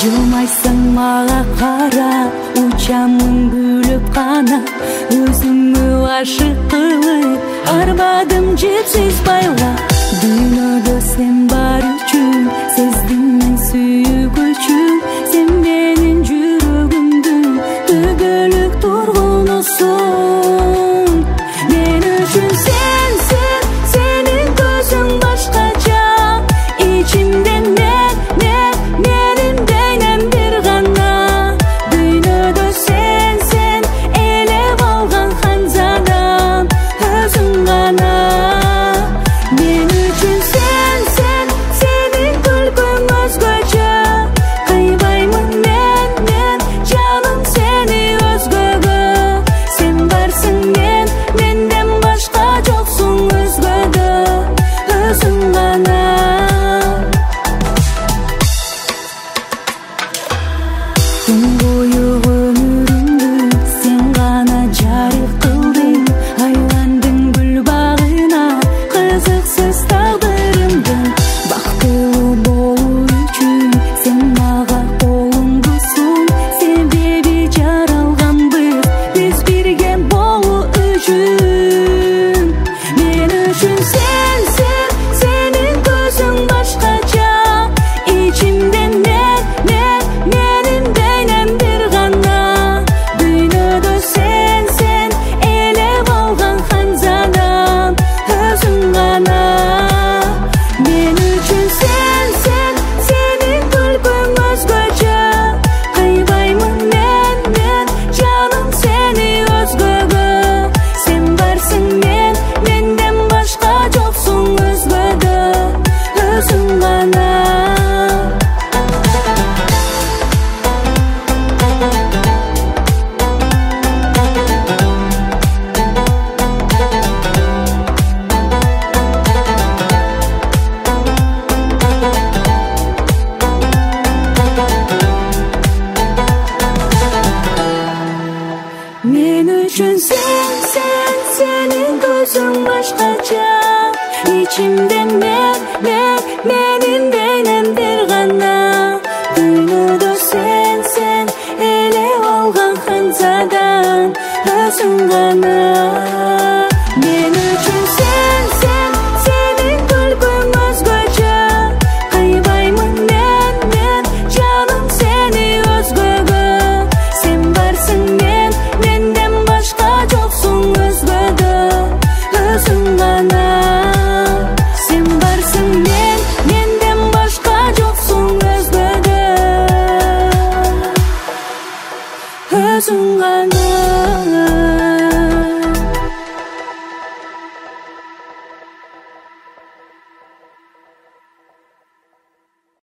Жылмайсың мага кара, учамын күлүп гана, өзүмө ашык кылып арбадым жетсиз байлап. Дүйнөдө сен бар үчүн, сездим мен сүйгүчүм, сен менин жүрөгүмдүн түгөлүк тургунусуң. Мен үчүн сенсиң, сенин көзүң башкача, ичимде менин дейнем бир гана. Дүйнөдө сен элеп алган ханзадан, өзүң гана. Мен үчүн сенсиң, сенин күлкүң өзгөчө, кыйбаймын мен жаным сени өзгөгө. Сен барсың менден башка жоксуң өзгөдө, өзүң гана. Түн бою өмүрүмдү сен гана жарык кылдың, айландың гүл багына кызыксыз тагдырымды. Бактылуу болуу үчүн сен мага колуңдусуң, себеби жаралганбыз биз бирге болуу үчүн. Мен үчүн сенсиң, сенин көзүң башкача, ичимде менин дейнем бир гана. Дүйнөдө сен элеп алган ханзадан, өзүң гана. Мен үчүн сенсиң, сенин күлкүң өзгөчө, кыйбаймын мен жаным сени өзгөгө. Сен барсың менден башка жоксуң өзгөдө, өзүң гана. Мен үчүн сенсиң, сенин көзүң башкача, ичимде менин дейнем бир гана. Дүйнөдө сен элеп алган ханзадан, өзүң гана.